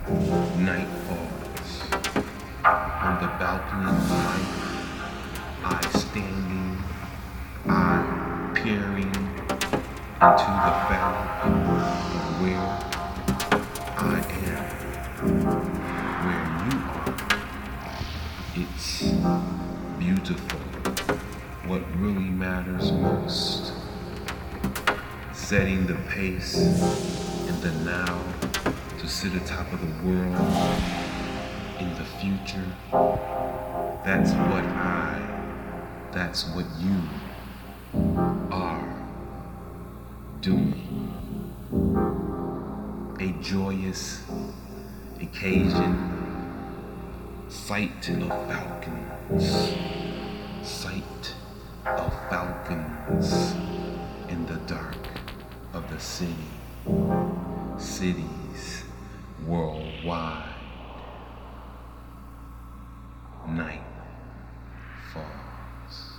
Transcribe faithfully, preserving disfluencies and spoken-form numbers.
Night falls. On the balcony of life, I standing, I peering into the fabric of where I am, where you are. It's beautiful. What really matters most, setting the pace in the now to sit atop of the world in the future. That's what I, that's what you are doing. A joyous occasion, sight of falcons, sight of falcons in the dark of the city, cities worldwide. Night falls.